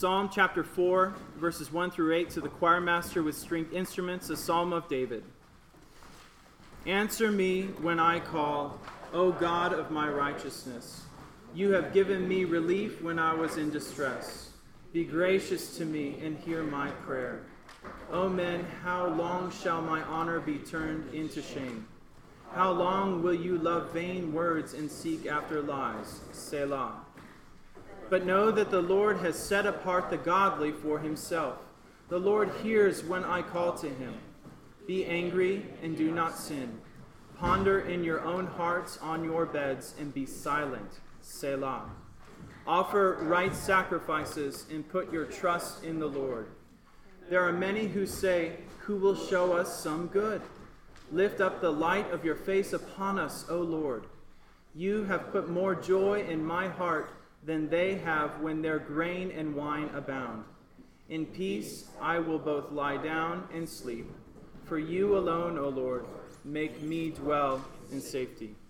Psalm chapter 4, verses 1 through 8, to the choir master with stringed instruments, a psalm of David. Answer me when I call, O God of my righteousness. You have given me relief when I was in distress. Be gracious to me and hear my prayer. O men, how long shall my honor be turned into shame? How long will you love vain words and seek after lies? Selah. But know that the Lord has set apart the godly for himself. The Lord hears when I call to him. Be angry and do not sin. Ponder in your own hearts on your beds and be silent. Selah. Offer right sacrifices and put your trust in the Lord. There are many who say, who will show us some good? Lift up the light of your face upon us, O Lord. You have put more joy in my heart than they have when their grain and wine abound. In peace I will both lie down and sleep. For you alone, O Lord, make me dwell in safety.